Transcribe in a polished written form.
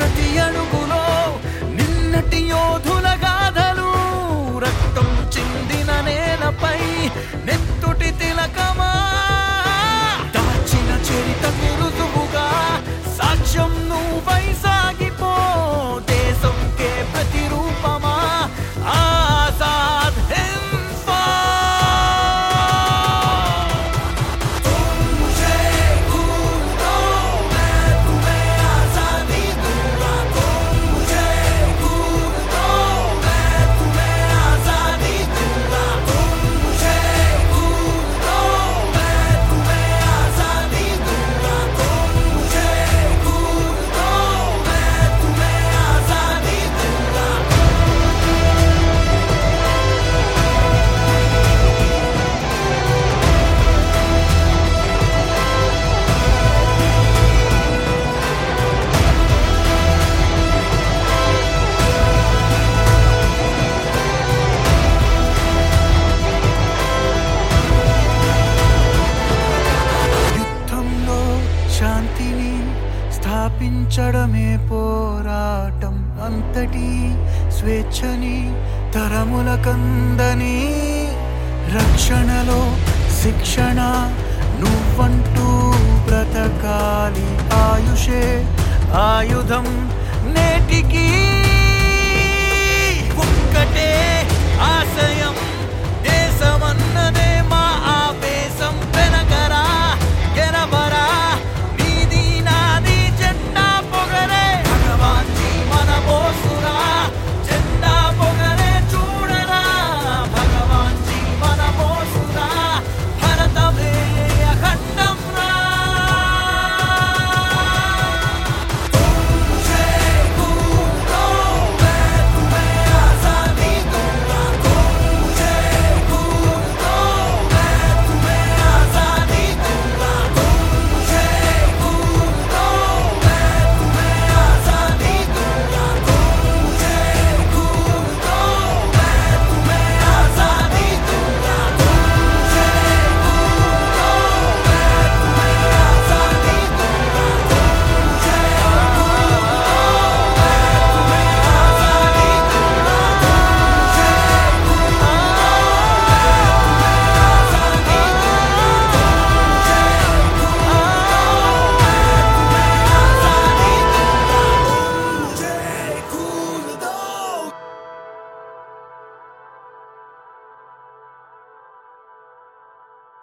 ప్రతి అడుగులో నిన్నటి యోధుల గాథలు, రక్తం చిందిన నేలపై నెత్తుటి తిలకమా, దాచిన చరితకు రుజువుగా సాక్ష్యం నువ్వై సాగిపో, దేశంకే ప్రతిరూపమా ఆజాద్ హింద్ ఫౌజ్. तुम मुझे खून दो मैं तुम्हें आजादी दूंगा, तुम मुझे खून दो मैं तुम्हें आजादी दूंगा, तुम मुझे खून दो मैं तुम्हें आजादी दूंगा, तुम मुझे खून दो मैं तुम्हें आजादी दूंगा. యుద్ధంలో శాంతిని స్థాపించడమే పోరాటం, అంతటి స్వేచ్ఛని తరములకందని, రక్షణలో శిక్షణ నువ్వంటూ బ్రతకాలి, ఆయుషే ఆయుధం నేటికి, ఒక్కటే ఆశయం